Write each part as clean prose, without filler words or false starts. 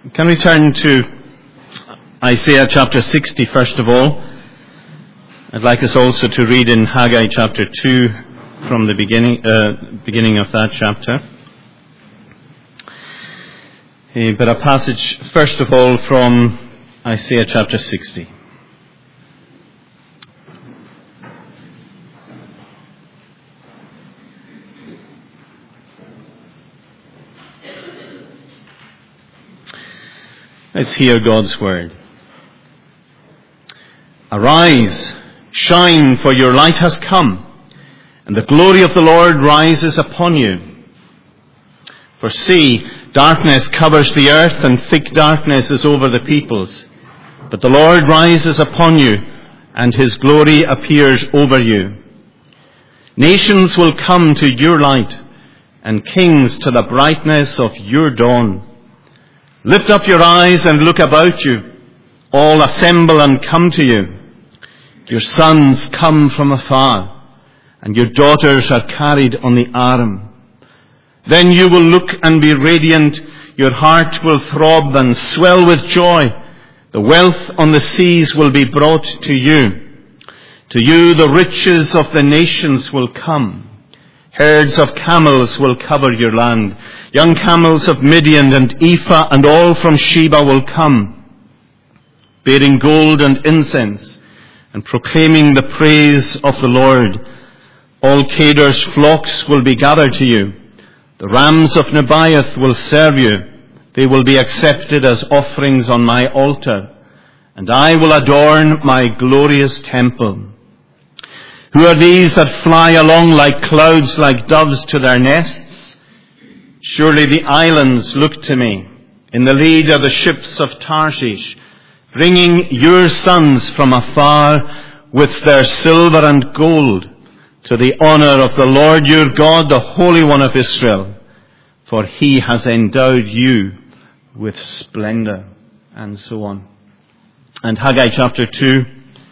Can we turn to Isaiah chapter 60 first of all? I'd like us also to read in Haggai chapter 2 from the beginning of that chapter. But a passage first of all from Isaiah chapter 60. Let's hear God's word. Arise, shine, for your light has come, and the glory of the Lord rises upon you. For see, darkness covers the earth, and thick darkness is over the peoples. But the Lord rises upon you, and his glory appears over you. Nations will come to your light, and kings to the brightness of your dawn. Lift up your eyes and look about you. All assemble and come to you. Your sons come from afar, and your daughters are carried on the arm. Then you will look and be radiant. Your heart will throb and swell with joy. The wealth on the seas will be brought to you. To you the riches of the nations will come. Herds of camels will cover your land. Young camels of Midian and Ephah and all from Sheba will come, bearing gold and incense and proclaiming the praise of the Lord. All Kedar's flocks will be gathered to you. The rams of Nebaioth will serve you. They will be accepted as offerings on my altar, and I will adorn my glorious temple. Who are these that fly along like clouds, like doves to their nests? Surely the islands look to me. In the lead are the ships of Tarshish, bringing your sons from afar with their silver and gold, to the honor of the Lord your God, the Holy One of Israel. For he has endowed you with splendor. And so on. And Haggai chapter 2.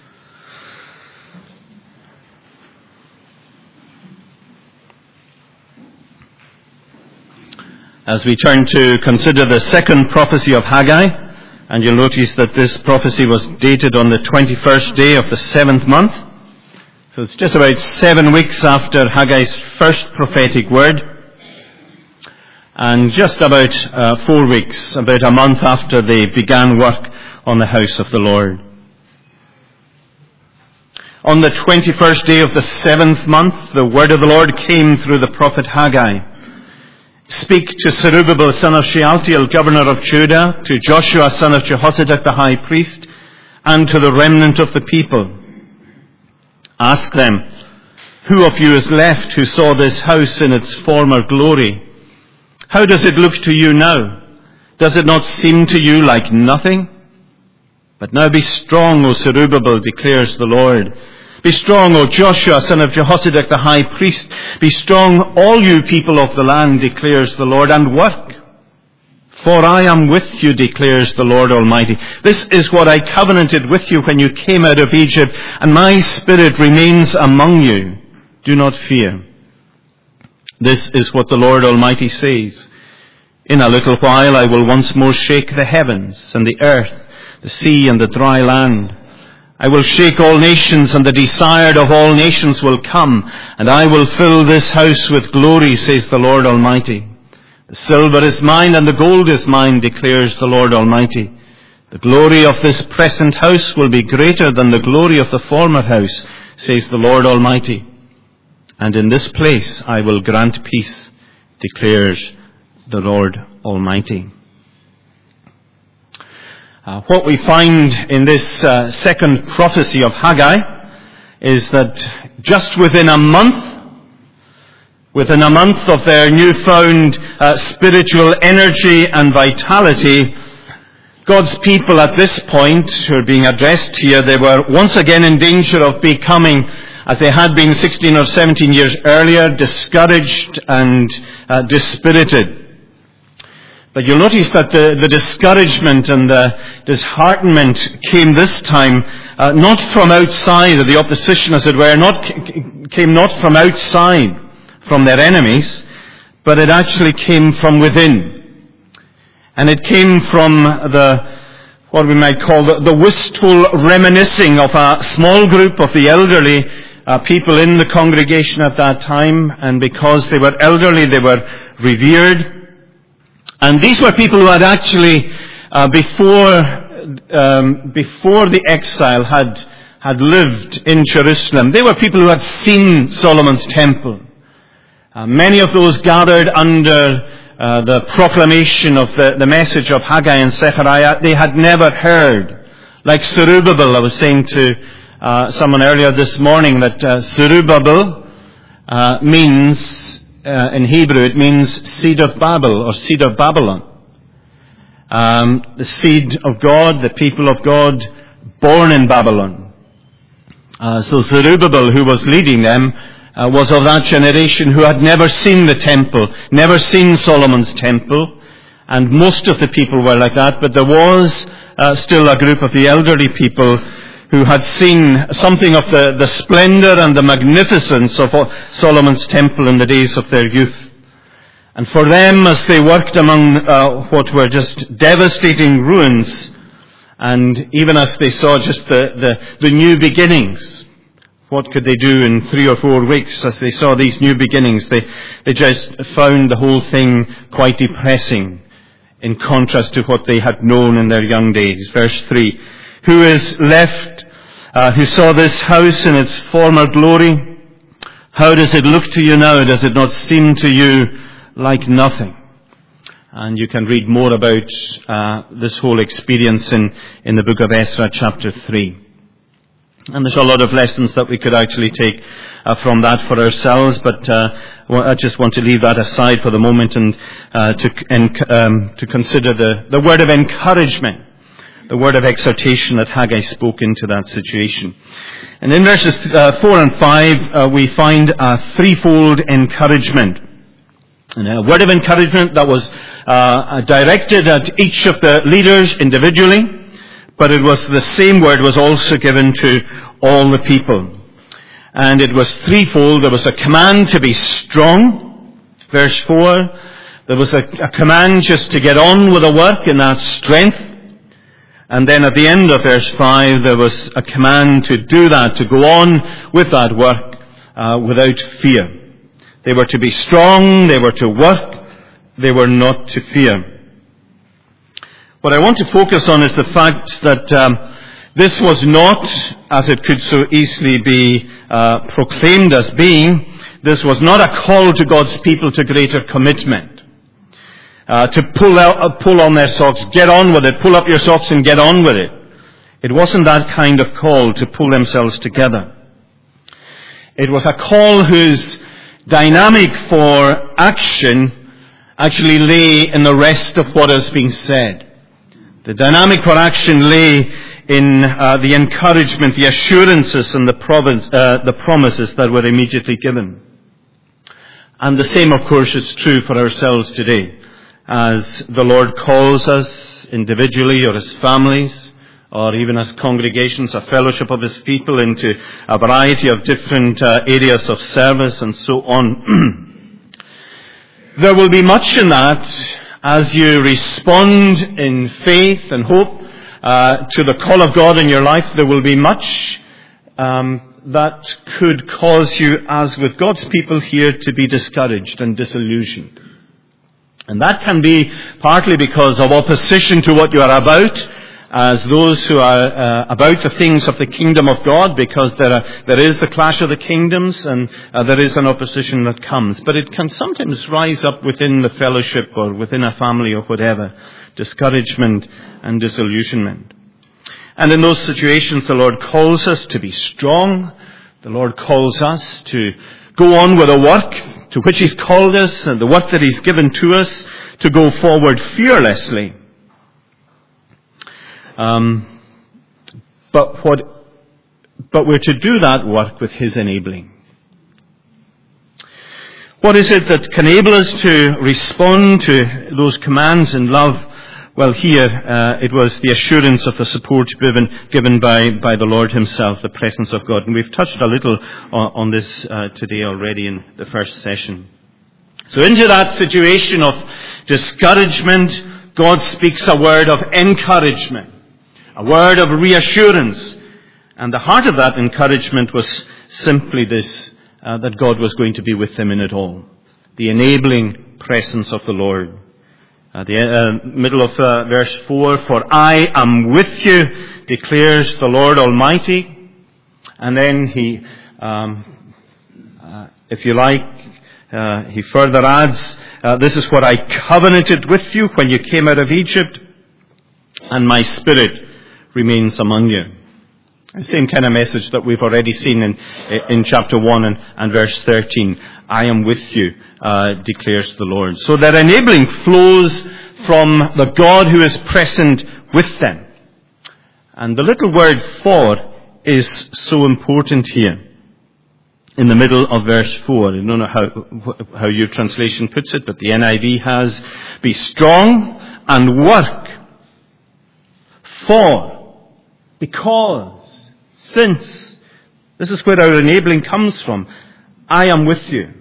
As we turn to consider the second prophecy of Haggai, and you'll notice that this prophecy was dated on the 21st day of the 7th month. So it's just about 7 weeks after Haggai's first prophetic word, and just about 4 weeks, about a month after they began work on the house of the Lord. On the 21st day of the 7th month, the word of the Lord came through the prophet Haggai. Speak to Zerubbabel, son of Shealtiel, governor of Judah, to Joshua, son of Jehozadak, the high priest, and to the remnant of the people. Ask them, who of you is left who saw this house in its former glory? How does it look to you now? Does it not seem to you like nothing? But now be strong, O Zerubbabel, declares the Lord. Be strong, O Joshua, son of Jehozadak, the high priest. Be strong, all you people of the land, declares the Lord, and work. For I am with you, declares the Lord Almighty. This is what I covenanted with you when you came out of Egypt, and my spirit remains among you. Do not fear. This is what the Lord Almighty says. In a little while I will once more shake the heavens and the earth, the sea and the dry land. I will shake all nations, and the desired of all nations will come, and I will fill this house with glory, says the Lord Almighty. The silver is mine, and the gold is mine, declares the Lord Almighty. The glory of this present house will be greater than the glory of the former house, says the Lord Almighty. And in this place I will grant peace, declares the Lord Almighty. What we find in this second prophecy of Haggai is that just within a month of their newfound spiritual energy and vitality, God's people at this point, who are being addressed here, they were once again in danger of becoming, as they had been 16 or 17 years earlier, discouraged and dispirited. But you'll notice that the discouragement and the disheartenment came this time not from outside, or the opposition, as it were, came not from outside, from their enemies, but it actually came from within. And it came from what we might call the wistful reminiscing of a small group of the elderly people in the congregation at that time. And because they were elderly, they were revered. And these were people who had actually, before the exile, had lived in Jerusalem. They were people who had seen Solomon's temple. Many of those gathered under the proclamation of the message of Haggai and Zechariah. They had never heard. Like Zerubbabel, I was saying to someone earlier this morning that Zerubbabel means, in Hebrew, it means seed of Babel or seed of Babylon. The seed of God, the people of God, born in Babylon. So Zerubbabel, who was leading them, was of that generation who had never seen the temple, never seen Solomon's temple, and most of the people were like that, but there was still a group of the elderly people who had seen something of the splendor and the magnificence of Solomon's temple in the days of their youth. And for them, as they worked among what were just devastating ruins, and even as they saw just the new beginnings, what could they do in 3 or 4 weeks as they saw these new beginnings? They just found the whole thing quite depressing in contrast to what they had known in their young days. Verse 3, who is left, who saw this house in its former glory? How does it look to you now? Does it not seem to you like nothing? And you can read more about this whole experience in the book of Ezra, chapter 3. And there's a lot of lessons that we could actually take from that for ourselves, but I just want to leave that aside for the moment and to consider the word of encouragement, the word of exhortation that Haggai spoke into that situation. And in verses 4 and 5, we find a threefold encouragement. And a word of encouragement that was directed at each of the leaders individually, but it was the same word was also given to all the people. And it was threefold. There was a command to be strong, verse 4. There was a command just to get on with the work in that strength. And then at the end of verse 5, there was a command to do that, to go on with that work without fear. They were to be strong, they were to work, they were not to fear. What I want to focus on is the fact that this was not, as it could so easily be proclaimed as being, this was not a call to God's people to greater commitment. To pull on their socks, get on with it, pull up your socks and get on with it. It wasn't that kind of call to pull themselves together. It was a call whose dynamic for action actually lay in the rest of what is being said. The dynamic for action lay in the encouragement, the assurances, and the promises that were immediately given. And the same, of course, is true for ourselves today. As the Lord calls us individually or as families, or even as congregations, a fellowship of His people into a variety of different areas of service and so on. There will be much in that as you respond in faith and hope to the call of God in your life. There will be much that could cause you, as with God's people here, to be discouraged and disillusioned. And that can be partly because of opposition to what you are about, as those who are about the things of the kingdom of God, because there is the clash of the kingdoms and there is an opposition that comes. But it can sometimes rise up within the fellowship or within a family or whatever, discouragement and disillusionment. And in those situations, the Lord calls us to be strong. The Lord calls us to go on with the work to which He's called us and the work that He's given to us, to go forward fearlessly. But we're to do that work with His enabling. What is it that can enable us to respond to those commands in love? Well, here it was the assurance of the support given by the Lord Himself, the presence of God. And we've touched a little on this today already in the first session. So into that situation of discouragement, God speaks a word of encouragement, a word of reassurance. And the heart of that encouragement was simply this, that God was going to be with them in it all. The enabling presence of the Lord. The middle of verse 4, "For I am with you, declares the Lord Almighty." And then he, if you like, he further adds, "This is what I covenanted with you when you came out of Egypt, and my Spirit remains among you." The same kind of message that we've already seen in chapter 1 and verse 13. "I am with you," declares the Lord. So that enabling flows from the God who is present with them. And the little word "for" is so important here. In the middle of verse 4. I don't know how your translation puts it, but the NIV has, "Be strong and work for," because, since. This is where our enabling comes from. "I am with you."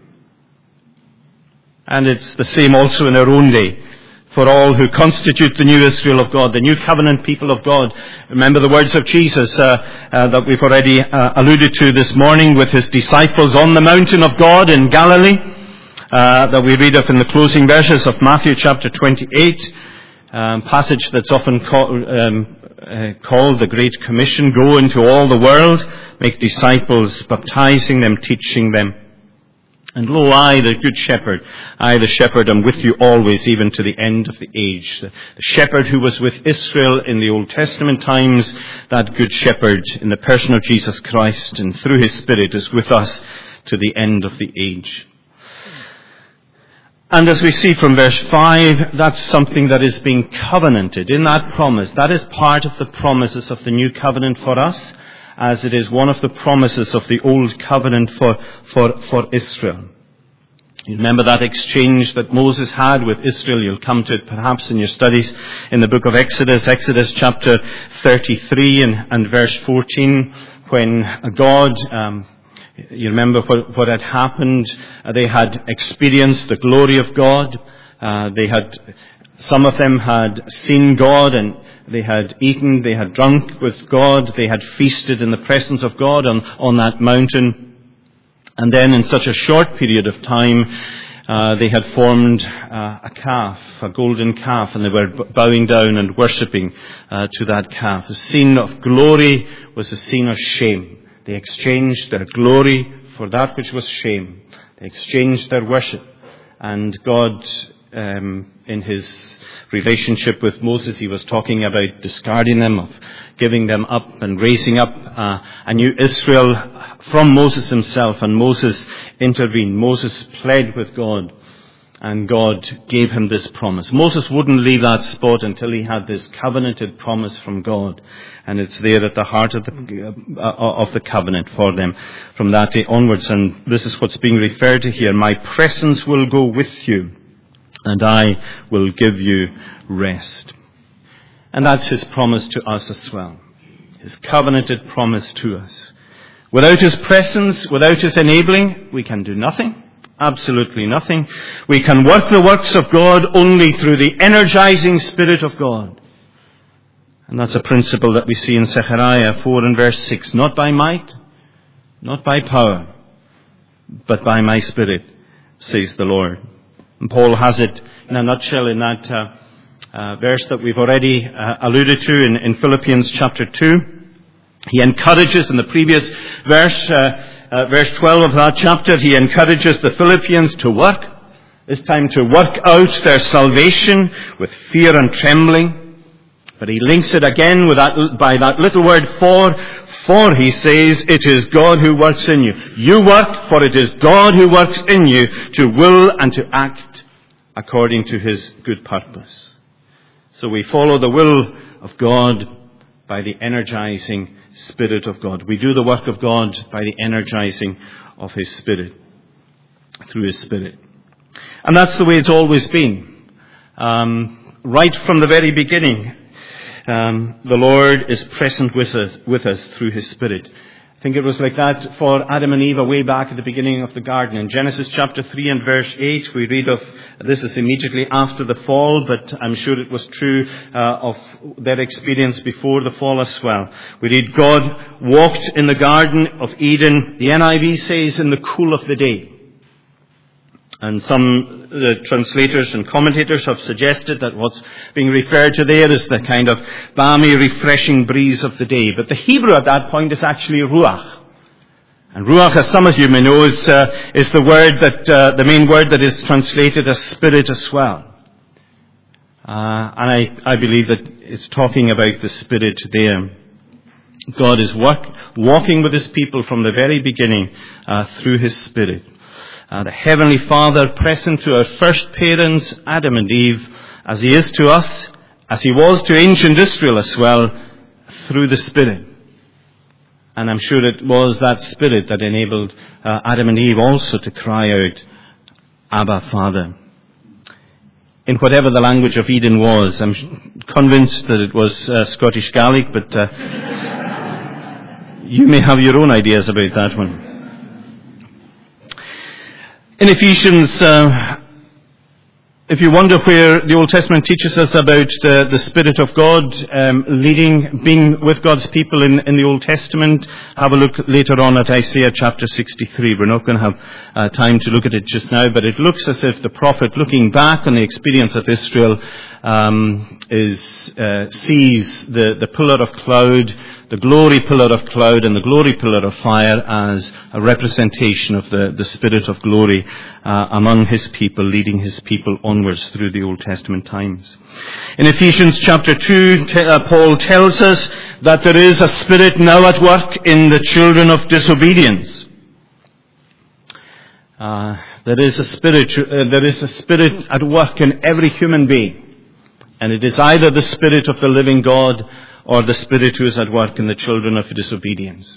And it's the same also in our own day for all who constitute the new Israel of God, the new covenant people of God. Remember the words of Jesus that we've already alluded to this morning with his disciples on the mountain of God in Galilee, that we read of in the closing verses of Matthew chapter 28, passage that's often called the Great Commission. "Go into all the world, make disciples, baptizing them, teaching them. And lo, I, the good shepherd, I, the shepherd, am with you always, even to the end of the age." The shepherd who was with Israel in the Old Testament times, that good shepherd in the person of Jesus Christ and through his Spirit is with us to the end of the age. And as we see from verse 5, that's something that is being covenanted in that promise. That is part of the promises of the new covenant for us, as it is one of the promises of the old covenant for Israel. You remember that exchange that Moses had with Israel. You'll come to it perhaps in your studies in the book of Exodus chapter 33 and verse 14, when God, you remember what had happened. They had experienced the glory of God. Some of them had seen God, and they had eaten, they had drunk with God, they had feasted in the presence of God on that mountain. And then in such a short period of time, they had formed a calf, a golden calf, and they were bowing down and worshipping to that calf. The scene of glory was a scene of shame. They exchanged their glory for that which was shame. They exchanged their worship. And God, in his relationship with Moses, he was talking about discarding them, of giving them up and raising up a new Israel from Moses himself. And Moses intervened. Moses pled with God, and God gave him this promise. Moses wouldn't leave that spot until he had this covenanted promise from God. And it's there at the heart of the covenant for them from that day onwards. And this is what's being referred to here. "My presence will go with you, and I will give you rest." And that's his promise to us as well. His covenanted promise to us. Without his presence, without his enabling, we can do nothing. Absolutely nothing. We can work the works of God only through the energizing Spirit of God. And that's a principle that we see in Zechariah 4 and verse 6. "Not by might, not by power, but by my Spirit, says the Lord." And Paul has it in a nutshell in that verse that we've already alluded to in Philippians chapter 2. He encourages in the previous verse, verse 12 of that chapter, he encourages the Philippians to work. It's time to work out their salvation with fear and trembling. But he links it again with by that little word "for." For, he says, it is God who works in you. You work, for it is God who works in you to will and to act according to his good purpose. So we follow the will of God by the energizing Spirit of God. We do the work of God by the energizing of his Spirit, through his Spirit. And that's the way it's always been. Right from the very beginning, the Lord is present with us through his Spirit. I think it was like that for Adam and Eve way back at the beginning of the garden. In Genesis chapter 3 and verse 8, we read of, this is immediately after the fall, but I'm sure it was true of their experience before the fall as well. We read, God walked in the Garden of Eden, the NIV says, in the cool of the day. And some translators and commentators have suggested that what's being referred to there is the kind of balmy, refreshing breeze of the day. But the Hebrew at that point is actually ruach. And ruach, as some of you may know, is the word that the main word that is translated as spirit as well. And I believe that it's talking about the Spirit there. God is walking with His people from the very beginning through His Spirit. The Heavenly Father present to our first parents, Adam and Eve, as He is to us, as He was to ancient Israel as well, through the Spirit. And I'm sure it was that Spirit that enabled Adam and Eve also to cry out, Abba, Father. In whatever the language of Eden was, I'm convinced that it was Scottish Gaelic, but you may have your own ideas about that one. In Ephesians, if you wonder where the Old Testament teaches us about the Spirit of God leading, being with God's people in the Old Testament, have a look later on at Isaiah chapter 63. We're not going to have time to look at it just now, but it looks as if the prophet, looking back on the experience of Israel, sees the pillar of cloud, the glory pillar of cloud and the glory pillar of fire as a representation of the Spirit of glory among His people, leading His people onwards through the Old Testament times. In Ephesians chapter 2, Paul tells us that there is a spirit now at work in the children of disobedience. There is a spirit at work in every human being, and it is either the Spirit of the living God or the Spirit who is at work in the children of disobedience.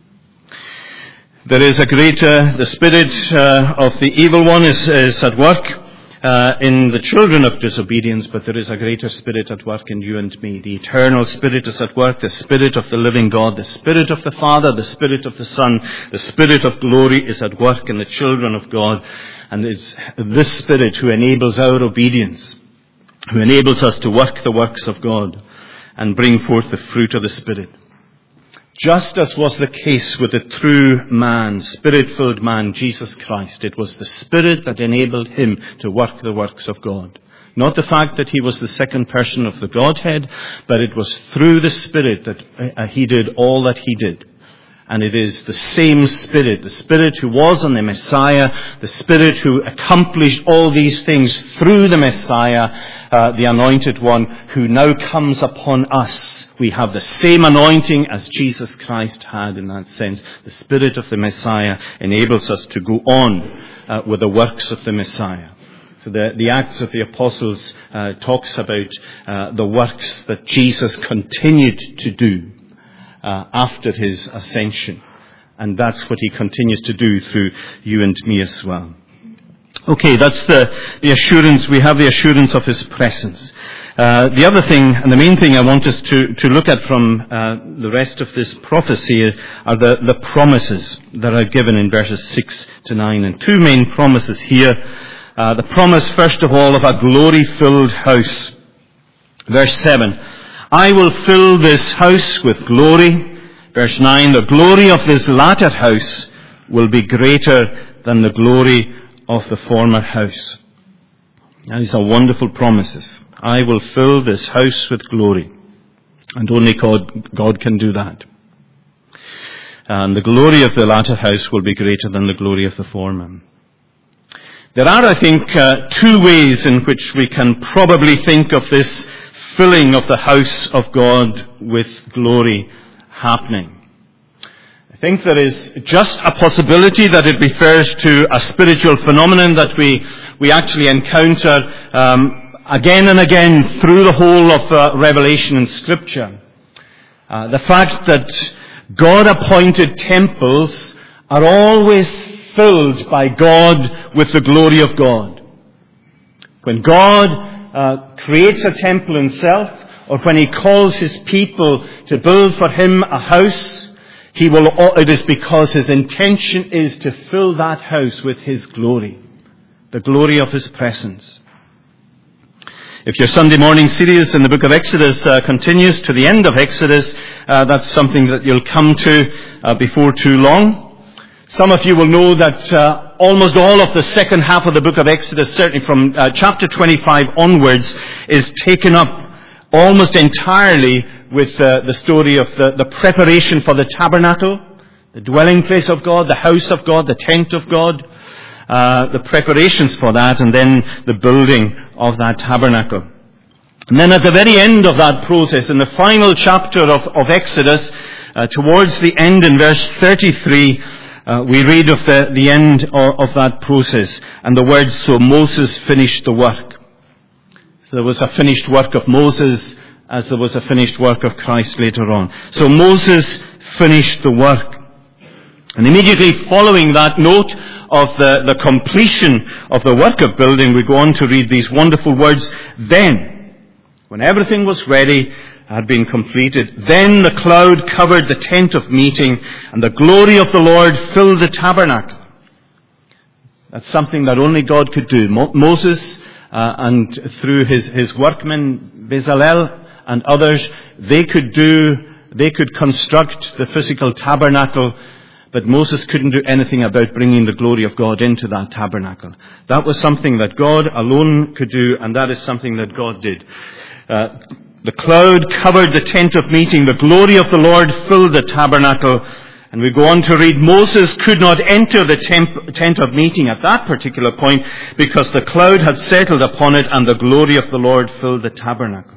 There is the spirit of the evil one is at work in the children of disobedience, but there is a greater spirit at work in you and me. The eternal Spirit is at work, the Spirit of the living God, the Spirit of the Father, the Spirit of the Son, the Spirit of glory is at work in the children of God. And it's this Spirit who enables our obedience, who enables us to work the works of God and bring forth the fruit of the Spirit. Just as was the case with the true man, Spirit-filled man, Jesus Christ, it was the Spirit that enabled Him to work the works of God. Not the fact that He was the second person of the Godhead, but it was through the Spirit that He did all that He did. And it is the same Spirit, the Spirit who was on the Messiah, the Spirit who accomplished all these things through the Messiah, the Anointed One, who now comes upon us. We have the same anointing as Jesus Christ had in that sense. The Spirit of the Messiah enables us to go on with the works of the Messiah. So the Acts of the Apostles talks about the works that Jesus continued to do after His ascension. And that's what He continues to do through you and me as well. Okay, that's the assurance. We have the assurance of His presence. The other thing, and the main thing I want us to look at from the rest of this prophecy are the promises that are given in verses 6 to 9. And two main promises here. The promise, first of all, of a glory-filled house. Verse 7. I will fill this house with glory. Verse 9, the glory of this latter house will be greater than the glory of the former house. These are wonderful promises. I will fill this house with glory. And only God can do that. And the glory of the latter house will be greater than the glory of the former. There are, I think, two ways in which we can probably think of this filling of the house of God with glory happening. I think there is just a possibility that it refers to a spiritual phenomenon that we actually encounter again and again through the whole of Revelation and Scripture. The fact that God-appointed temples are always filled by God with the glory of God. When God creates a temple Himself, or when He calls His people to build for Him a house, It is because his intention is to fill that house with his glory, the glory of his presence. If your Sunday morning series in the book of Exodus continues to the end of Exodus, that's something that you'll come to before too long. Some of you will know that almost all of the second half of the book of Exodus, certainly from chapter 25 onwards, is taken up almost entirely with the story of the preparation for the tabernacle, the dwelling place of God, the house of God, the tent of God, the preparations for that, and then the building of that tabernacle. And then at the very end of that process, in the final chapter of Exodus, towards the end in verse 33, we read of the end of that process, and the words, "So Moses finished the work." So there was a finished work of Moses, as there was a finished work of Christ later on. So Moses finished the work. And immediately following that note of the completion of the work of building, we go on to read these wonderful words. Then, when everything was ready, had been completed, then the cloud covered the tent of meeting, and the glory of the Lord filled the tabernacle. That's something that only God could do. Moses, and through his workmen, Bezalel and others, they could construct the physical tabernacle, but Moses couldn't do anything about bringing the glory of God into that tabernacle. That was something that God alone could do, and that is something that God did. The cloud covered the tent of meeting. The glory of the Lord filled the tabernacle. And we go on to read, Moses could not enter the tent of meeting at that particular point because the cloud had settled upon it and the glory of the Lord filled the tabernacle.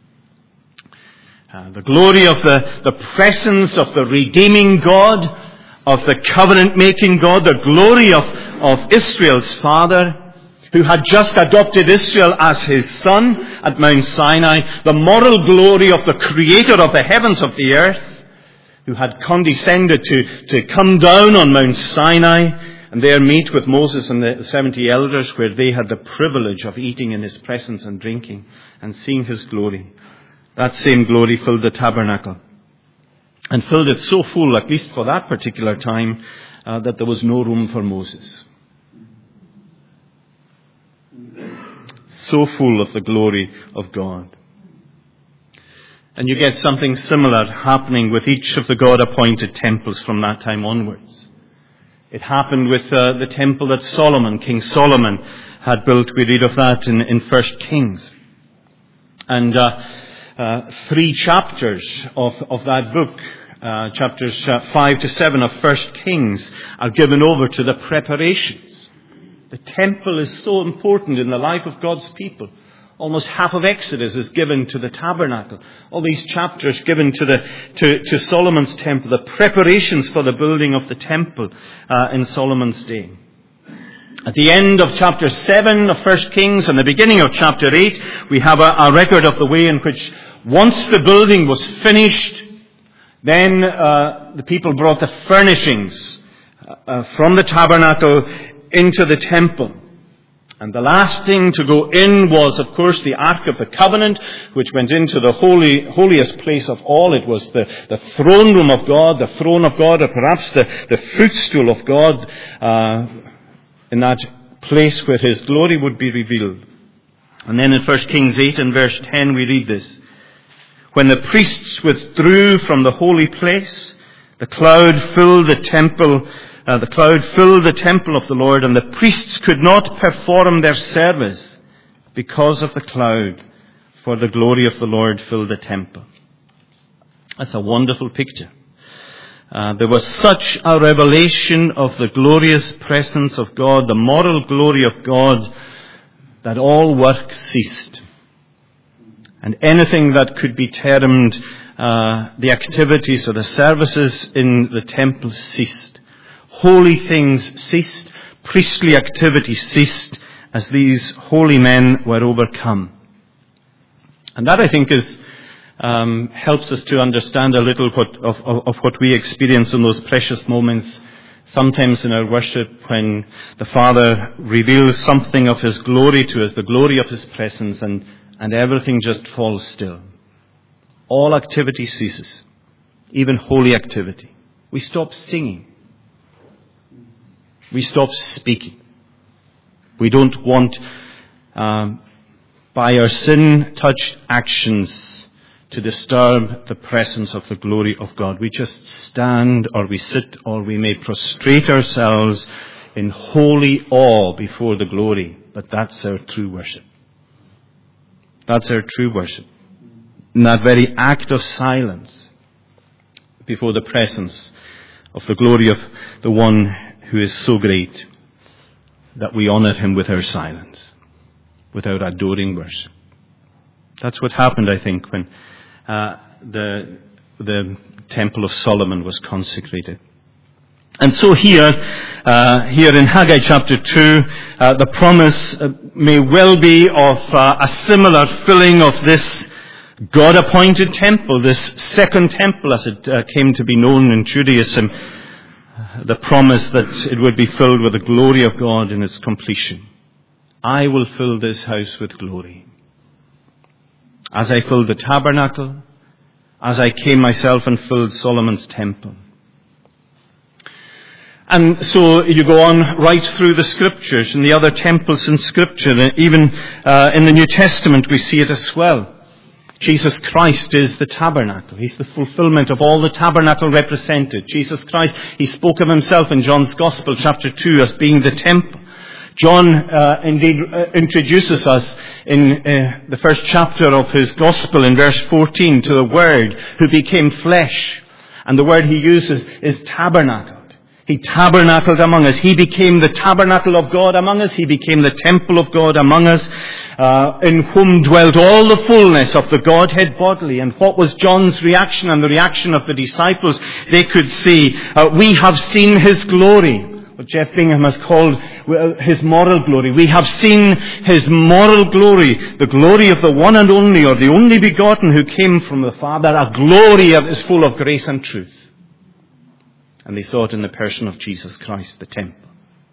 The glory of the presence of the redeeming God, of the covenant-making God, the glory of Israel's father, who had just adopted Israel as his son at Mount Sinai, the moral glory of the creator of the heavens of the earth, who had condescended to come down on Mount Sinai and there meet with Moses and the 70 elders, where they had the privilege of eating in his presence and drinking and seeing his glory. That same glory filled the tabernacle, and filled it so full, at least for that particular time, that there was no room for Moses. So full of the glory of God. And you get something similar happening with each of the God-appointed temples from that time onwards. It happened with the temple that King Solomon, had built. We read of that in 1 Kings. And 3 chapters of that book, chapters 5 to 7 of 1 Kings, are given over to the preparations. The temple is so important in the life of God's people. Almost half of Exodus is given to the tabernacle. All these chapters given to Solomon's temple, the preparations for the building of the temple in Solomon's day. At the end of chapter 7 of 1 Kings and the beginning of chapter 8, we have a record of the way in which once the building was finished, then the people brought the furnishings from the tabernacle into the temple. And the last thing to go in was, of course, the Ark of the Covenant, which went into the holiest place of all. It was the throne room of God, the throne of God, or perhaps the footstool of God, in that place where his glory would be revealed. And then in 1 Kings 8 and verse 10 we read this. When the priests withdrew from the holy place, the cloud filled the temple of the Lord, and the priests could not perform their service because of the cloud, for the glory of the Lord filled the temple. That's a wonderful picture. There was such a revelation of the glorious presence of God, the moral glory of God, that all work ceased. And anything that could be termed the activities or the services in the temple ceased. Holy things ceased, priestly activity ceased, as these holy men were overcome. And that, I think, helps us to understand a little of what we experience in those precious moments, sometimes in our worship, when the Father reveals something of his glory to us, the glory of his presence, and everything just falls still. All activity ceases, even holy activity. we stop singing. We stop speaking. We don't want, by our sin-touched actions, to disturb the presence of the glory of God. We just stand, or we sit, or we may prostrate ourselves in holy awe before the glory. But that's our true worship. That's our true worship. In that very act of silence before the presence of the glory of the one who is so great that we honor him with our silence, with our adoring worship. That's what happened, I think, when the Temple of Solomon was consecrated. And so here in Haggai chapter 2, the promise may well be of a similar filling of this God-appointed temple, this second temple as it came to be known in Judaism, the promise that it would be filled with the glory of God in its completion. I will fill this house with glory. As I filled the tabernacle, as I came myself and filled Solomon's temple. And so you go on right through the scriptures and the other temples in scripture. Even in the New Testament we see it as well. Jesus Christ is the tabernacle. He's the fulfillment of all the tabernacle represented. Jesus Christ, he spoke of himself in John's Gospel, chapter 2, as being the temple. John indeed introduces us in the first chapter of his Gospel in verse 14 to the Word who became flesh. And the word he uses is tabernacled. He tabernacled among us. He became the tabernacle of God among us. He became the temple of God among us, in whom dwelt all the fullness of the Godhead bodily. And what was John's reaction and the reaction of the disciples? They could see, we have seen his glory. What Jeff Bingham has called his moral glory. We have seen his moral glory, the glory of the one and only, or the only begotten who came from the Father, a glory that is full of grace and truth. And they saw it in the person of Jesus Christ, the temple.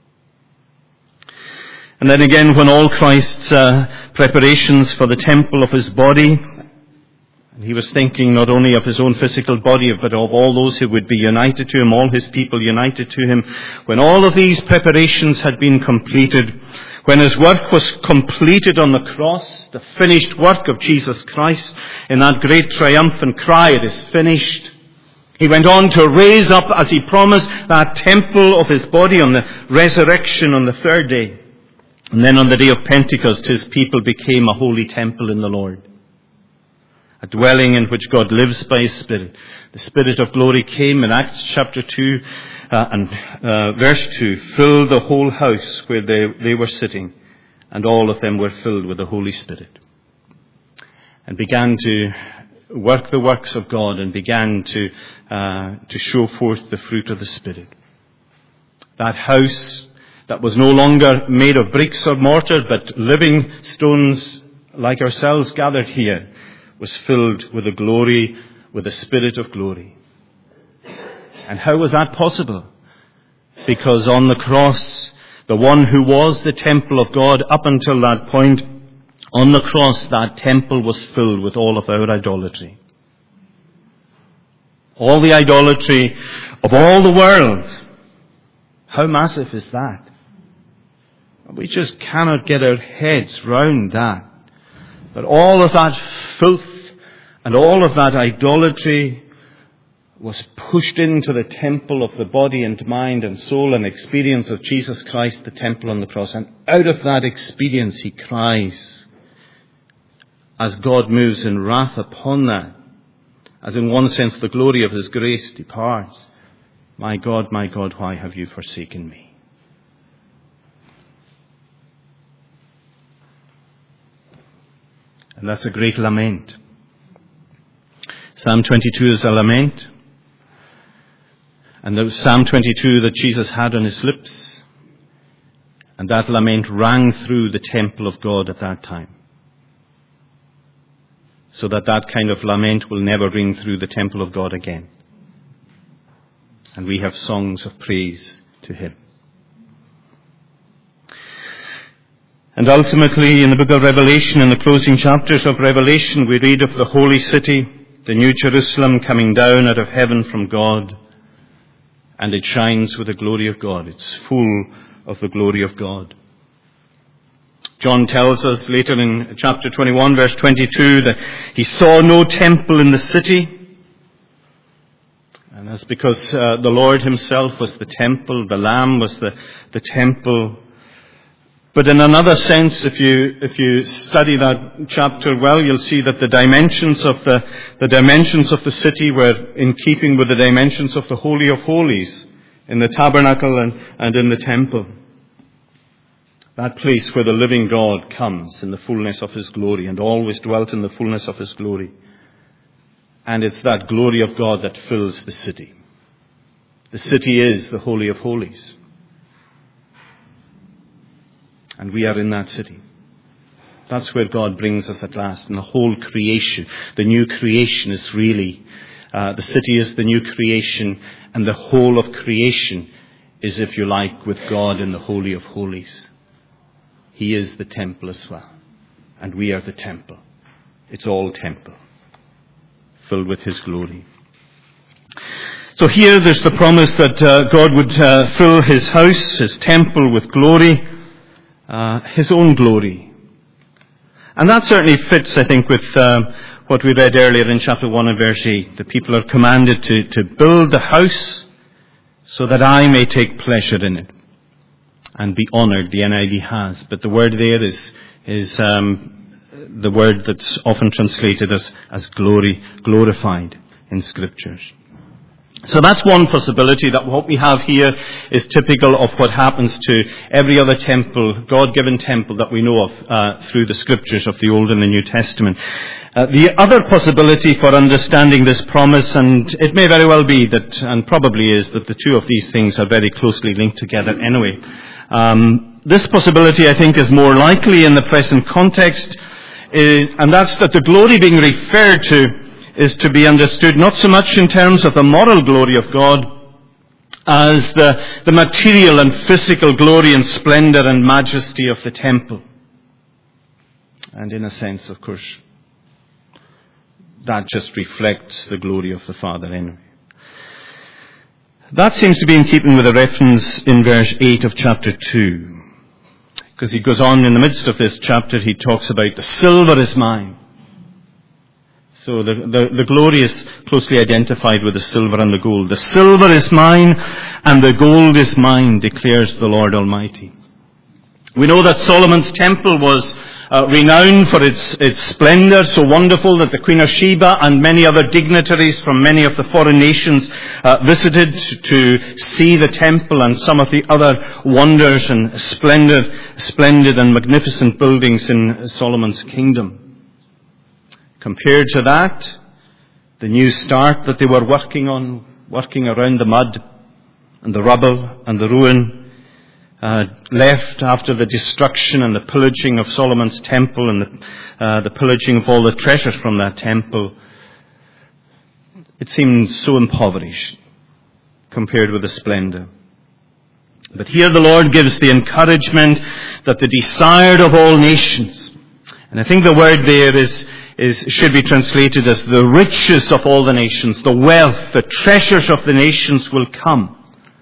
And then again, when all Christ's preparations for the temple of his body, and he was thinking not only of his own physical body, but of all those who would be united to him, all his people united to him. When all of these preparations had been completed, when his work was completed on the cross, the finished work of Jesus Christ, in that great triumphant cry, it is finished, he went on to raise up, as he promised, that temple of his body on the resurrection on the third day. And then on the day of Pentecost, his people became a holy temple in the Lord. A dwelling in which God lives by his Spirit. The Spirit of glory came in Acts chapter 2 and verse 2, filled the whole house where they were sitting, and all of them were filled with the Holy Spirit. And began to work the works of God and began to show forth the fruit of the Spirit. That house that was no longer made of bricks or mortar, but living stones like ourselves gathered here, was filled with the glory, with the Spirit of glory. And how was that possible? Because on the cross, the one who was the temple of God up until that point, on the cross, that temple was filled with all of our idolatry. All the idolatry of all the world. How massive is that? We just cannot get our heads round that. But all of that filth and all of that idolatry was pushed into the temple of the body and mind and soul and experience of Jesus Christ, the temple on the cross. And out of that experience he cries, as God moves in wrath upon that, as in one sense the glory of his grace departs, my God, why have you forsaken me? And that's a great lament. Psalm 22 is a lament. And there was Psalm 22 that Jesus had on his lips. And that lament rang through the temple of God at that time. So that kind of lament will never ring through the temple of God again. And we have songs of praise to him. And ultimately, in the book of Revelation, in the closing chapters of Revelation, we read of the holy city, the new Jerusalem coming down out of heaven from God, and it shines with the glory of God. It's full of the glory of God. John tells us later in chapter 21, verse 22, that he saw no temple in the city. And that's because the Lord himself was the temple, the Lamb was the temple. But in another sense, if you study that chapter well, you'll see that the dimensions of the city were in keeping with the dimensions of the Holy of Holies in the tabernacle and in the temple. That place where the living God comes in the fullness of his glory and always dwelt in the fullness of his glory. And it's that glory of God that fills the city. The city is the Holy of Holies. And we are in that city. That's where God brings us at last. And the whole creation, the new creation is really, the city is the new creation, and the whole of creation is, if you like, with God in the Holy of Holies. He is the temple as well. And we are the temple. It's all temple, filled with his glory. So here there's the promise that God would fill his house, his temple with glory, his own glory. And that certainly fits, I think, with what we read earlier in chapter 1 and verse 8. The people are commanded to build the house so that I may take pleasure in it and be honored, the NIV has. But the word there is the word that's often translated as glory, glorified in Scriptures. So that's one possibility, that what we have here is typical of what happens to every other temple, God-given temple that we know of through the Scriptures of the Old and the New Testament. The other possibility for understanding this promise, and it may very well be that, and probably is, that the two of these things are very closely linked together anyway. This possibility, I think, is more likely in the present context, and that's that the glory being referred to is to be understood not so much in terms of the moral glory of God as the material and physical glory and splendor and majesty of the temple. And in a sense, of course, that just reflects the glory of the Father anyway. That seems to be in keeping with a reference in verse 8 of chapter 2. Because he goes on in the midst of this chapter, he talks about the silver is mine. So the glory is closely identified with the silver and the gold. The silver is mine and the gold is mine, declares the Lord Almighty. We know that Solomon's temple was renowned for its splendor, so wonderful that the Queen of Sheba and many other dignitaries from many of the foreign nations visited to see the temple and some of the other wonders and splendid and magnificent buildings in Solomon's kingdom. Compared to that, the new start that they were working around the mud and the rubble and the ruin, left after the destruction and the pillaging of Solomon's temple and the pillaging of all the treasures from that temple, it seemed so impoverished compared with the splendor. But here the Lord gives the encouragement that the desired of all nations, and I think the word there should be translated as the riches of all the nations, the wealth, the treasures of the nations will come.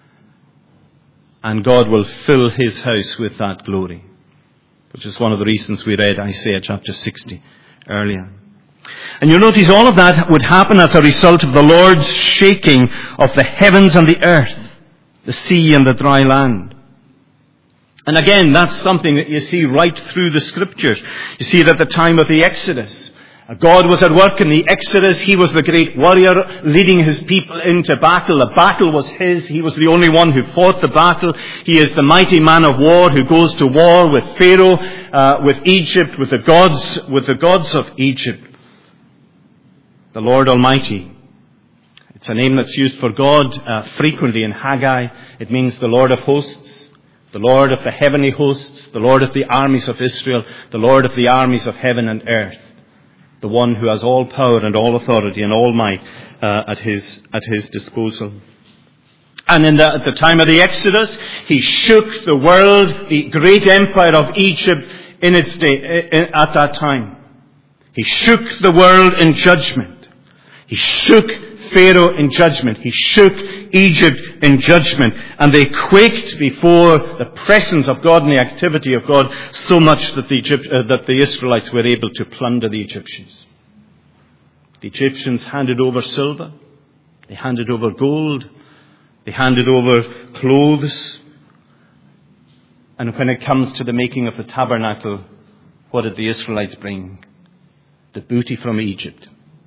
And God will fill his house with that glory. Which is one of the reasons we read Isaiah chapter 60 earlier. And you'll notice all of that would happen as a result of the Lord's shaking of the heavens and the earth, the sea and the dry land. And again, that's something that you see right through the Scriptures. You see it at the time of the Exodus. God was at work in the Exodus. He was the great warrior leading his people into battle. The battle was his. He was the only one who fought the battle. He is the mighty man of war who goes to war with Pharaoh, with Egypt, with the gods of Egypt. The Lord Almighty. It's a name that's used for God frequently in Haggai. It means the Lord of hosts, the Lord of the heavenly hosts, the Lord of the armies of Israel, the Lord of the armies of heaven and earth. The one who has all power and all authority and all might at his disposal. And at the time of the Exodus, he shook the world, the great empire of Egypt in its day, at that time. He shook the world in judgment. He shook Pharaoh in judgment. He shook Egypt in judgment. And they quaked before the presence of God and the activity of God so much that the Israelites were able to plunder the Egyptians. The Egyptians handed over silver. They handed over gold. They handed over clothes. And when it comes to the making of the tabernacle, what did the Israelites bring? The booty from Egypt.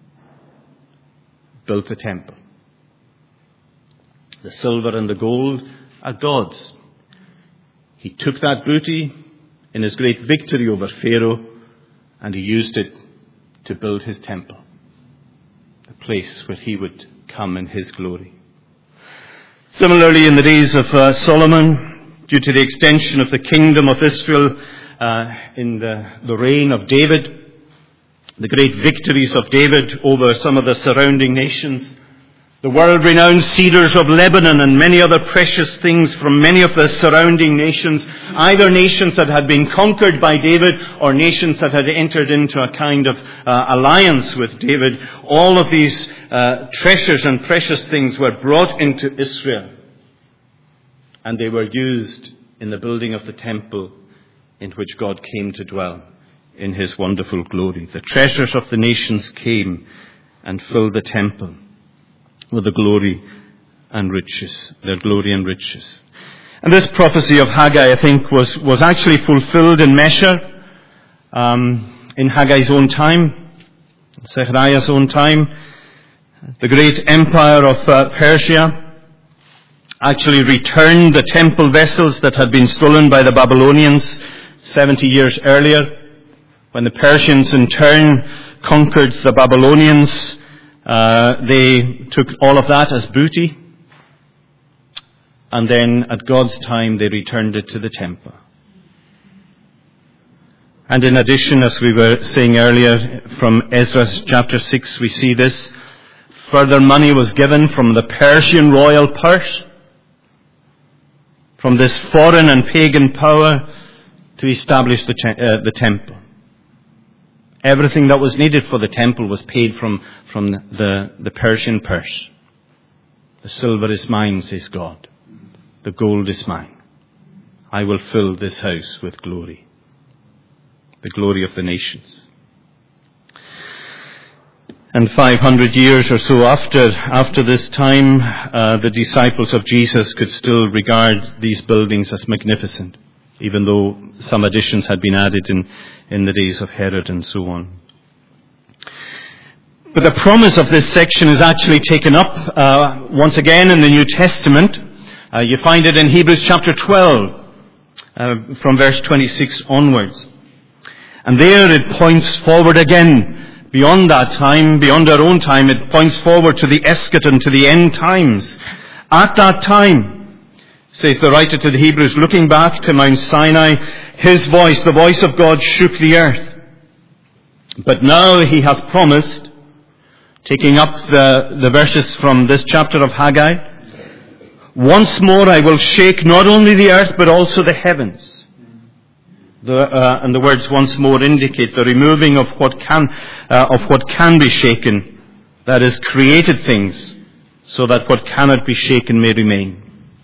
Built the temple. The silver and the gold are God's. He took that booty in his great victory over Pharaoh, and he used it to build his temple. The place where he would come in his glory. Similarly, in the days of Solomon, due to the extension of the kingdom of Israel in the reign of David, the great victories of David over some of the surrounding nations, the world-renowned cedars of Lebanon and many other precious things from many of the surrounding nations, either nations that had been conquered by David or nations that had entered into a kind of alliance with David, all of these treasures and precious things were brought into Israel, and they were used in the building of the temple in which God came to dwell in his wonderful glory. The treasures of the nations came and filled the temple with the glory and riches, their glory and riches. And this prophecy of Haggai, I think, was actually fulfilled in measure in Haggai's own time, Zechariah's own time. The great empire of Persia actually returned the temple vessels that had been stolen by the Babylonians 70 years earlier. When the Persians in turn conquered the Babylonians, they took all of that as booty. And then at God's time, they returned it to the temple. And in addition, as we were saying earlier, from Ezra chapter 6, we see this. Further money was given from the Persian royal purse, from this foreign and pagan power, to establish the temple. Everything that was needed for the temple was paid from the Persian purse. The silver is mine, says God. The gold is mine. I will fill this house with glory. The glory of the nations. And 500 years or so after this time, the disciples of Jesus could still regard these buildings as magnificent, even though some additions had been added in the days of Herod and so on. But the promise of this section is actually taken up once again in the New Testament. You find it in Hebrews chapter 12, from verse 26 onwards. And there it points forward again, beyond that time, beyond our own time. It points forward to the eschaton, to the end times. At that time, says the writer to the Hebrews, looking back to Mount Sinai, his voice, the voice of God, shook the earth. But now he has promised, taking up the verses from this chapter of Haggai, once more I will shake not only the earth but also the heavens. And the words once more indicate the removing of what can be shaken, that is, created things, so that what cannot be shaken may remain.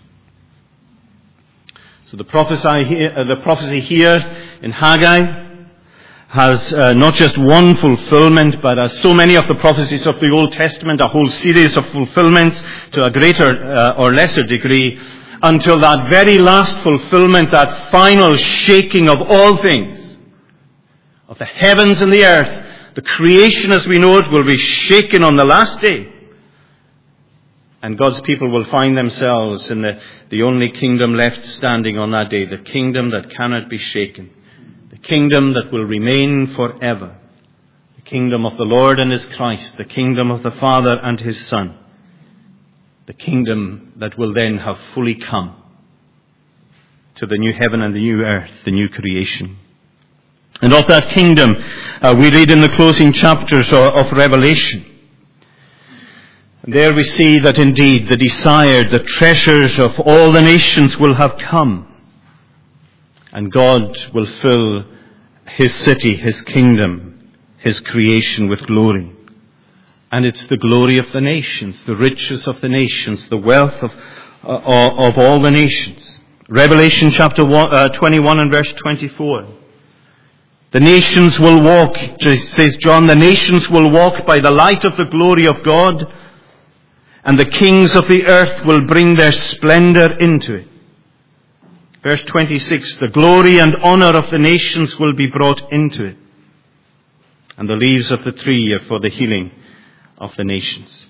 So the prophecy here in Haggai has not just one fulfillment, but as so many of the prophecies of the Old Testament, a whole series of fulfillments to a greater or lesser degree, until that very last fulfillment, that final shaking of all things, of the heavens and the earth. The creation as we know it will be shaken on the last day. And God's people will find themselves in the only kingdom left standing on that day, the kingdom that cannot be shaken, the kingdom that will remain forever, the kingdom of the Lord and his Christ, the kingdom of the Father and his Son, the kingdom that will then have fully come to the new heaven and the new earth, the new creation. And of that kingdom, we read in the closing chapters of Revelation. And there we see that indeed the treasures of all the nations will have come. And God will fill his city, his kingdom, his creation with glory. And it's the glory of the nations, the riches of the nations, the wealth of all the nations. Revelation chapter 21 and verse 24. The nations will walk, says John, the nations will walk by the light of the glory of God, and the kings of the earth will bring their splendor into it. Verse 26, the glory and honor of the nations will be brought into it, and the leaves of the tree are for the healing of the nations.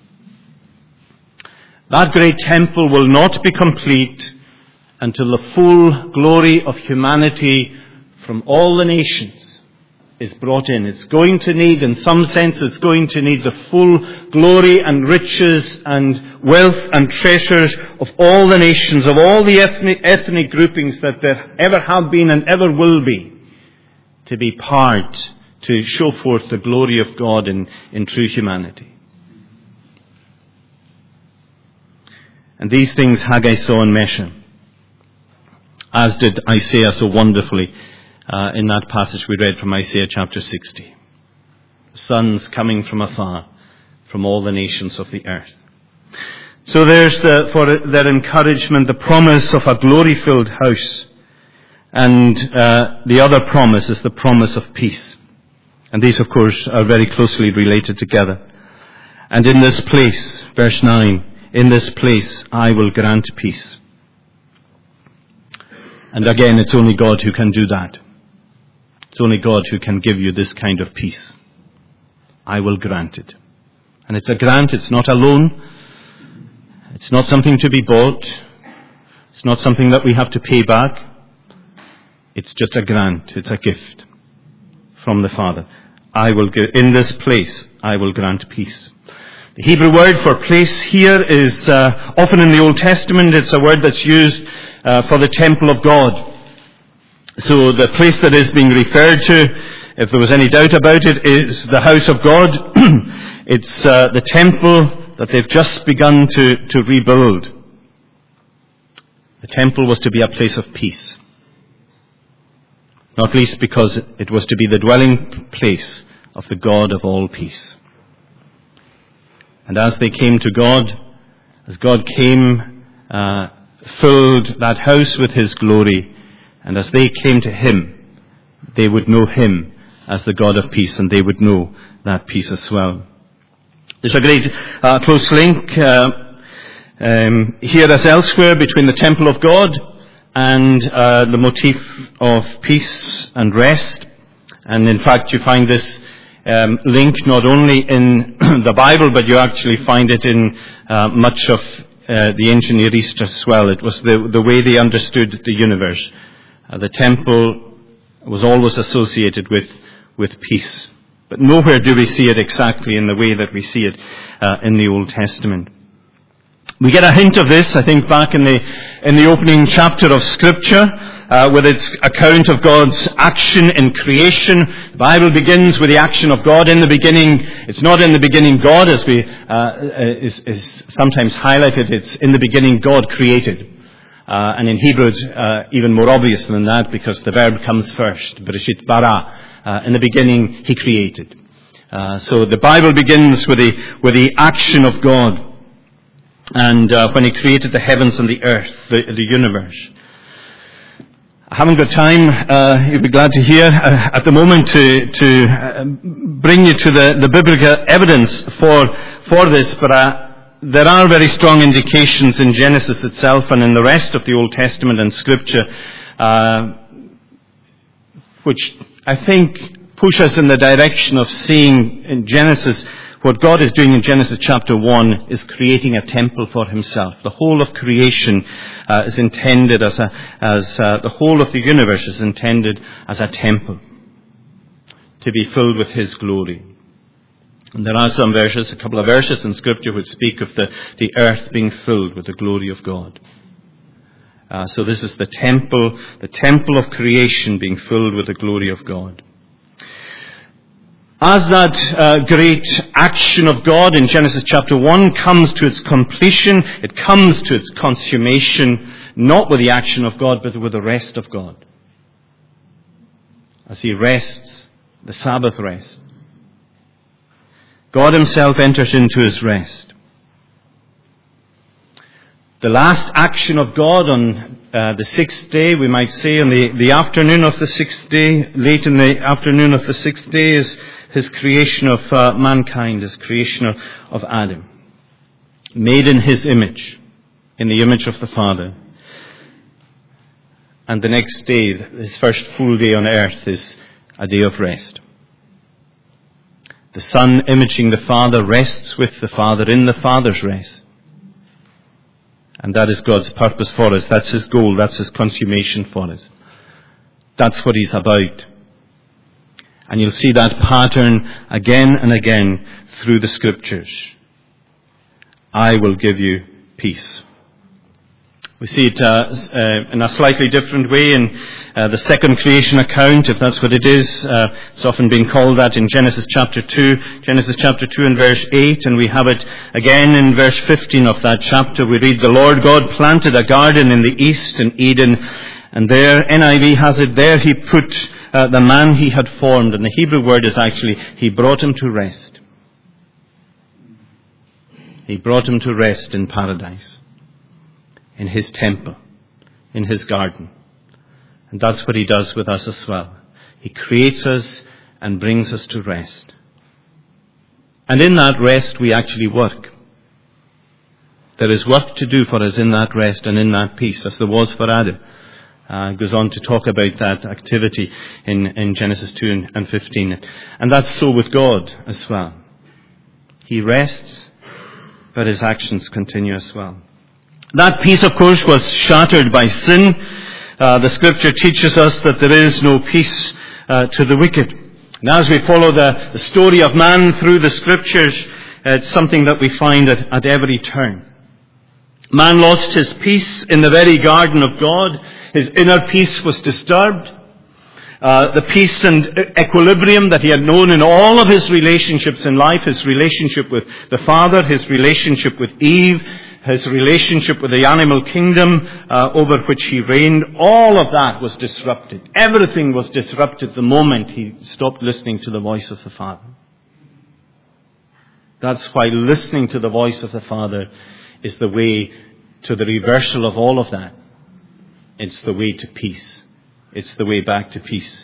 That great temple will not be complete until the full glory of humanity from all the nations is brought in. It's going to need, in some sense, it's going to need the full glory and riches and wealth and treasures of all the nations, of all the ethnic groupings that there ever have been and ever will be, to be part, to show forth the glory of God in true humanity. And these things Haggai saw in Mesha, as did Isaiah so wonderfully in that passage we read from Isaiah chapter 60. Sons coming from afar, from all the nations of the earth. So there's for their encouragement, the promise of a glory-filled house. And the other promise is the promise of peace. And these, of course, are very closely related together. And in this place, verse 9, in this place I will grant peace. And again, it's only God who can do that. It's only God who can give you this kind of peace. I will grant it. And it's a grant, it's not a loan. It's not something to be bought. It's not something that we have to pay back. It's just a grant. It's a gift from the Father. In this place, I will grant peace. The Hebrew word for place here is often in the Old Testament, it's a word that's used for the temple of God. So the place that is being referred to, if there was any doubt about it, is the house of God. It's the temple that they've just begun to rebuild. The temple was to be a place of peace. Not least because it was to be the dwelling place of the God of all peace. And as they came to God, as God came, filled that house with His glory, and as they came to Him, they would know Him as the God of peace, and they would know that peace as well. There's a great close link here as elsewhere between the temple of God and the motif of peace and rest. And in fact, you find this link not only in the Bible, but you actually find it in much of the ancient Near East as well. It was the way they understood the universe. The temple was always associated with peace. But nowhere do we see it exactly in the way that we see it in the Old Testament. We get a hint of this, I think, back in the opening chapter of Scripture, with its account of God's action in creation. The Bible begins with the action of God in the beginning. It's not in the beginning God, as we is sometimes highlighted. It's in the beginning God created. And in Hebrew it's even more obvious than that, because the verb comes first. Bereshit bara. In the beginning He created. So the Bible begins with the action of God. And when He created the heavens and the earth, the universe. I haven't got time, you'll be glad to hear, at the moment to bring you to the biblical evidence for this, but there are very strong indications in Genesis itself and in the rest of the Old Testament and Scripture, which I think push us in the direction of seeing in Genesis. What God is doing in Genesis chapter 1 is creating a temple for Himself. The whole of creation is intended as the whole of the universe is intended as a temple to be filled with His glory. And there are some verses, a couple of verses in Scripture which speak of the earth being filled with the glory of God. So this is the temple of creation being filled with the glory of God. As that great action of God in Genesis chapter 1 comes to its completion, it comes to its consummation, not with the action of God, but with the rest of God. As He rests, the Sabbath rest. God himself enters into his rest. The last action of God on the sixth day, we might say, on the afternoon of the sixth day, late in the afternoon of the sixth day, is his creation of mankind, his creation of Adam, made in his image, in the image of the Father. And the next day, his first full day on earth, is a day of rest. The Son, imaging the Father, rests with the Father in the Father's rest. And that is God's purpose for us. That's his goal. That's his consummation for us. That's what he's about. And you'll see that pattern again and again through the Scriptures. I will give you peace. We see it in a slightly different way in the second creation account, if that's what it is. It's often been called that in Genesis chapter 2. Genesis chapter 2 and verse 8, and we have it again in verse 15 of that chapter. We read, the Lord God planted a garden in the east in Eden, and there, NIV has it, there he put the man he had formed. And the Hebrew word is actually, he brought him to rest. He brought him to rest in paradise, in his temple, in his garden. And that's what he does with us as well. He creates us and brings us to rest. And in that rest we actually work. There is work to do for us in that rest and in that peace, as there was for Adam. Goes on to talk about that activity in Genesis 2 and 15. And that's so with God as well. He rests, but his actions continue as well. That peace, of course, was shattered by sin. The Scripture teaches us that there is no peace to the wicked. And as we follow the story of man through the Scriptures, it's something that we find at every turn. Man lost his peace in the very garden of God. His inner peace was disturbed. The peace and equilibrium that he had known in all of his relationships in life, his relationship with the Father, his relationship with Eve, his relationship with the animal kingdom over which he reigned, all of that was disrupted. Everything was disrupted the moment he stopped listening to the voice of the Father. That's why listening to the voice of the Father is the way to the reversal of all of that. It's the way to peace. It's the way back to peace.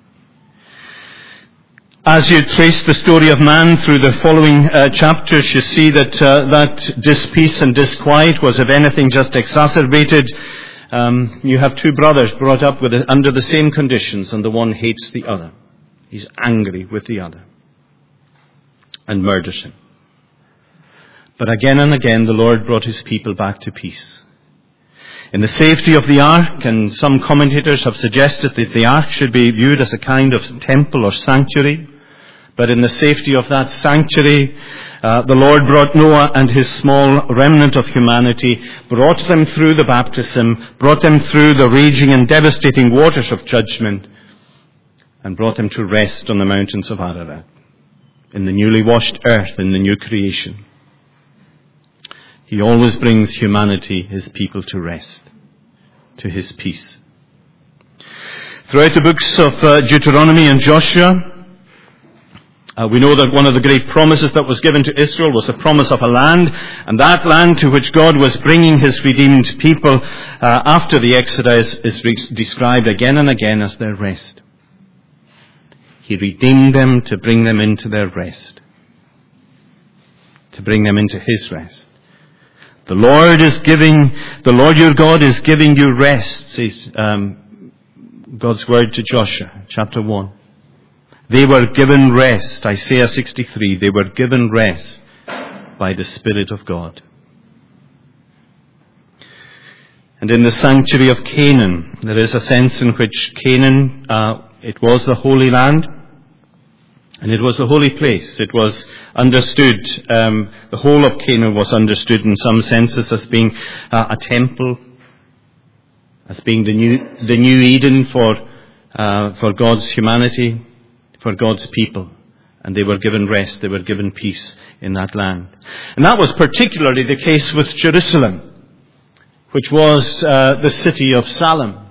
As you trace the story of man through the following chapters, you see that that dis-peace and disquiet was, if anything, just exacerbated. You have two brothers brought up under the same conditions, and the one hates the other. He's angry with the other and murders him. But again and again, the Lord brought his people back to peace. In the safety of the ark, and some commentators have suggested that the ark should be viewed as a kind of temple or sanctuary. But in the safety of that sanctuary, the Lord brought Noah and his small remnant of humanity, brought them through the baptism, brought them through the raging and devastating waters of judgment, and brought them to rest on the mountains of Ararat, in the newly washed earth, in the new creation. He always brings humanity, his people, to rest, to his peace. Throughout the books of Deuteronomy and Joshua, we know that one of the great promises that was given to Israel was the promise of a land, and that land to which God was bringing his redeemed people after the Exodus is described again and again as their rest. He redeemed them to bring them into their rest, to bring them into his rest. The Lord your God is giving you rest, says God's word to Joshua, chapter 1. They were given rest, Isaiah 63, they were given rest by the Spirit of God. And in the sanctuary of Canaan, there is a sense in which Canaan, it was the Holy Land, and it was the holy place. It was understood, the whole of Canaan was understood in some senses as being a temple, as being the new Eden for God's humanity, for God's people. And they were given rest, they were given peace in that land. And that was particularly the case with Jerusalem, which was the city of Shalom,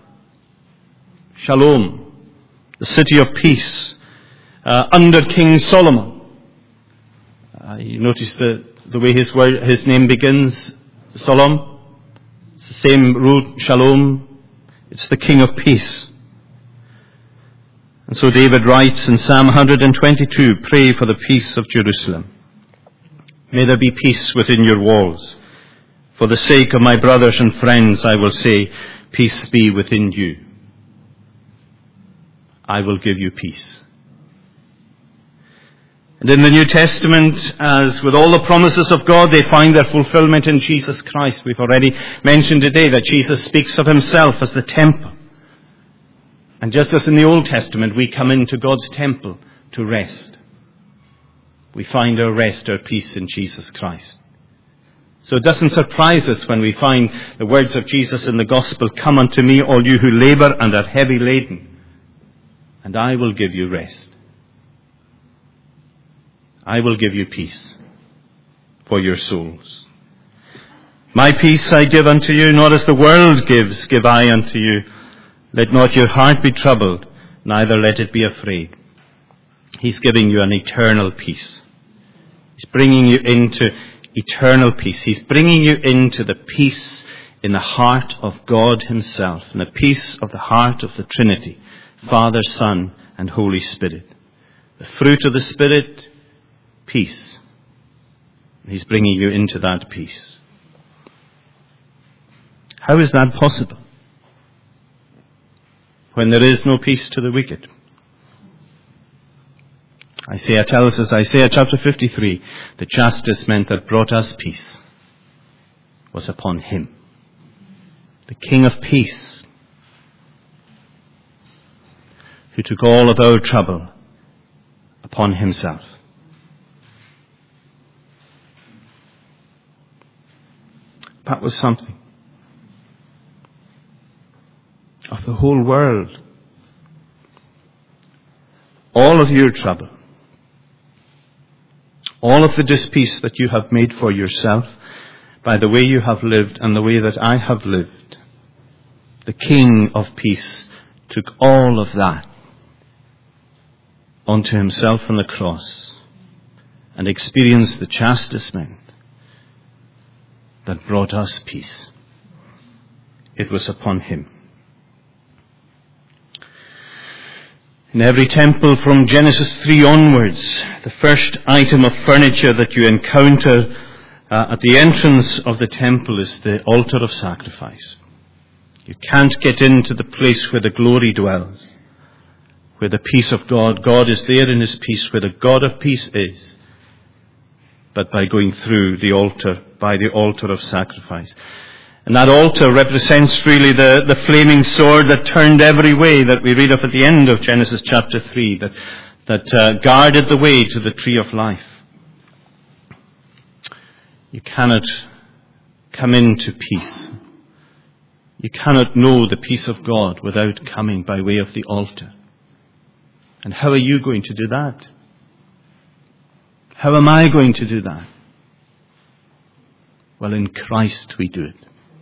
the city of peace, under King Solomon. You notice the way his name begins, Shalom. It's the same root, Shalom. It's the King of Peace. And so David writes in Psalm 122, pray for the peace of Jerusalem. May there be peace within your walls. For the sake of my brothers and friends, I will say, peace be within you. I will give you peace. And in the New Testament, as with all the promises of God, they find their fulfillment in Jesus Christ. We've already mentioned today that Jesus speaks of himself as the temple. And just as in the Old Testament, we come into God's temple to rest. We find our rest, our peace in Jesus Christ. So it doesn't surprise us when we find the words of Jesus in the Gospel, come unto me, all you who labor and are heavy laden, and I will give you rest. I will give you peace for your souls. My peace I give unto you, not as the world gives, give I unto you. Let not your heart be troubled, neither let it be afraid. He's giving you an eternal peace. He's bringing you into eternal peace. He's bringing you into the peace in the heart of God himself, in the peace of the heart of the Trinity, Father, Son, and Holy Spirit. The fruit of the Spirit, peace. He's bringing you into that peace. How is that possible when there is no peace to the wicked? Isaiah tells us, Isaiah chapter 53, the chastisement that brought us peace was upon him, the King of peace, who took all of our trouble upon himself. That was something. Of the whole world. All of your trouble. All of the dispeace that you have made for yourself by the way you have lived and the way that I have lived. The King of peace took all of that onto himself on the cross and experienced the chastisement that brought us peace. It was upon him. In every temple from Genesis 3 onwards, the first item of furniture that you encounter at the entrance of the temple is the altar of sacrifice. You can't get into the place where the glory dwells, where the peace of God. God is there in his peace, where the God of peace is, but by going through the altar, by the altar of sacrifice. And that altar represents really the flaming sword that turned every way that we read of at the end of Genesis chapter 3, that guarded the way to the tree of life. You cannot come into peace. You cannot know the peace of God without coming by way of the altar. And how are you going to do that? How am I going to do that? Well, in Christ we do it.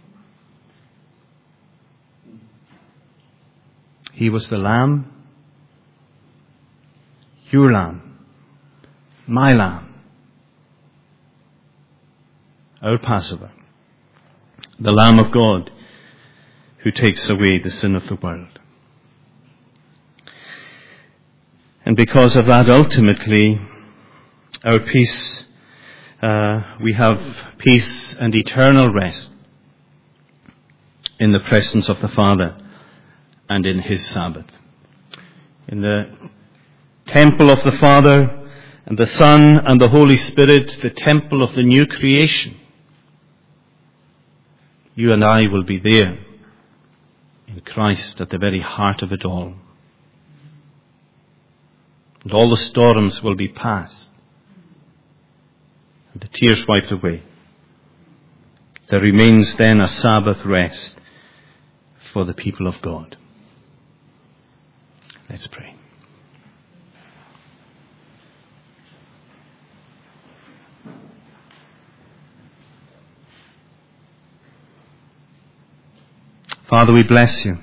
He was the lamb, your lamb, my lamb, our Passover, the Lamb of God who takes away the sin of the world. And because of that, ultimately, our peace, we have peace and eternal rest in the presence of the Father and in his Sabbath. In the temple of the Father and the Son and the Holy Spirit, the temple of the new creation, you and I will be there in Christ at the very heart of it all. And all the storms will be past and the tears wiped away. There remains then a Sabbath rest for the people of God. Let's pray. Father, we bless you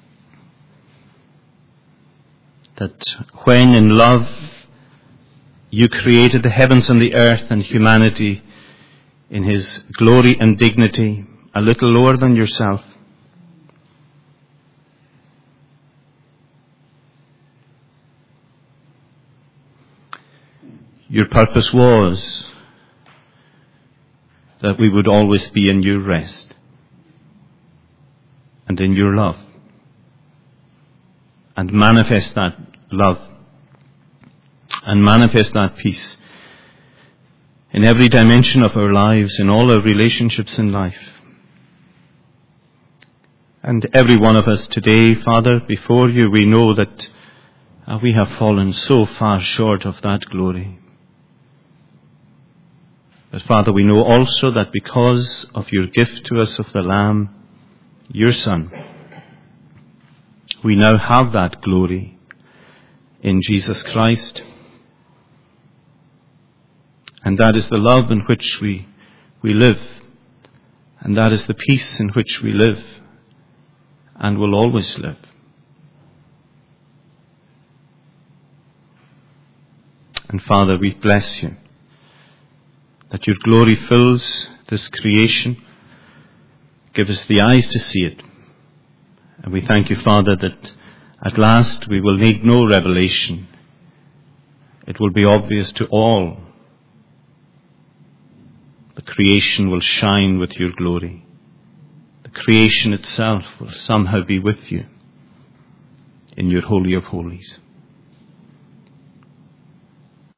that when in love you created the heavens and the earth and humanity in his glory and dignity, a little lower than yourself. Your purpose was that we would always be in your rest and in your love, and manifest that love and manifest that peace in every dimension of our lives, in all our relationships in life. And every one of us today, Father, before you, we know that we have fallen so far short of that glory. But Father, we know also that because of your gift to us of the Lamb, your Son, we now have that glory in Jesus Christ. And that is the love in which we live. And that is the peace in which we live and will always live. And Father, we bless you that your glory fills this creation. Give us the eyes to see it. And we thank you, Father, that at last we will need no revelation. It will be obvious to all. The creation will shine with your glory. The creation itself will somehow be with you in your Holy of Holies.